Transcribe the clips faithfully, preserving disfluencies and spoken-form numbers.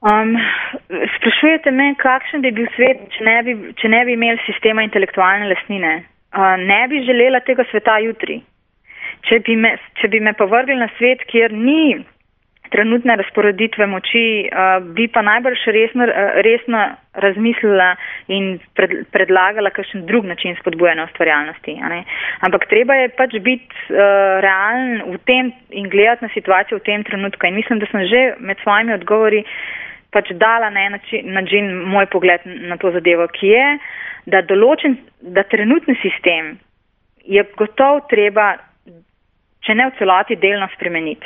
Um, sprašujete me, kakšen bi bil svet, če ne bi, če ne bi imeli sistema intelektualne lastnine. Uh, ne bi želela tega sveta jutri. Če bi me, če bi me povrgli na svet, kjer ni trenutne razporeditve moči, uh, bi pa najbrž resno, resno razmislila in pred, predlagala kakšen drug način spodbujanja ustvarjalnosti. Ampak treba je pač biti uh, realen v tem in gledati na situacijo v tem trenutku. In mislim, da sem že med svojimi odgovori pač dala na en način, način moj pogled na to zadevo, ki je, da določen, da trenutni sistem je gotovo treba, če ne v celoti, delno spremeniti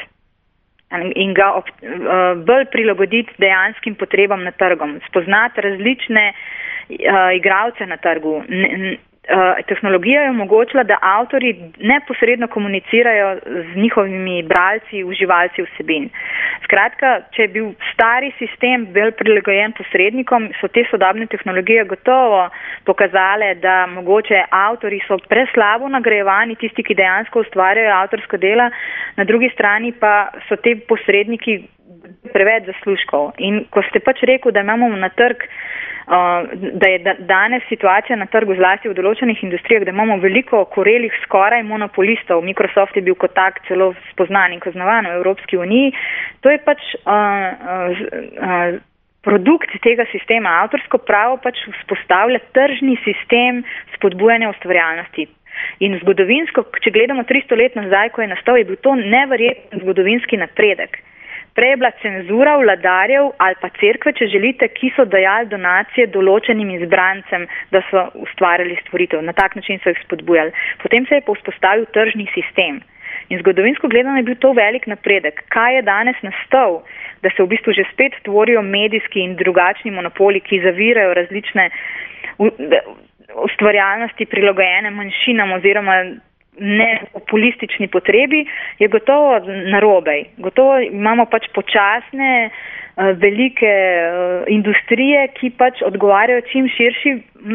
in ga ob, uh, bolj prilagoditi dejanskim potrebam na trgom, spoznati različne uh, igralce na trgu. N, n, uh, tehnologija je omogočila, da avtori neposredno komunicirajo z njihovimi bralci, uživalci vsebin. Skratka, če je bil stari sistem bolj prilagojen posrednikom, so te sodobne tehnologije gotovo pokazale, da mogoče avtori so preslabo nagrajevani, tisti, ki dejansko ustvarjajo avtorsko dela, na drugi strani pa so te posredniki preveč zaslužkov. In ko ste pač rekel, da imamo na trg, uh, da je danes situacija na trgu zlasti v določenih industrijah, da imamo veliko korelih skoraj monopolistov, Microsoft je bil kot tak celo spoznan in kaznovan v Evropski uniji, to je pač uh, uh, uh, produkt tega sistema. Avtorsko pravo pač vzpostavlja tržni sistem spodbujanja ustvarjalnosti. In zgodovinsko, če gledamo tristo let nazaj, ko je nastal, je bil to neverjeten zgodovinski napredek. Prej je bila cenzura vladarjev ali pa cerkve, če želite, ki so dajali donacije določenim izbrancem, da so ustvarjali stvoritev. Na tak način so jih spodbujali. Potem se je pa vzpostavil tržni sistem. In zgodovinsko gledano je bil to velik napredek. Kaj je danes nastal, da se v bistvu že spet tvorijo medijski in drugačni monopoli, ki zavirajo različne ustvarjalnosti prilagojene manjšinam oziroma ne populistični potrebi, je gotovo narobej. Gotovo imamo pač počasne, velike industrije, ki pač odgovarjajo čim širši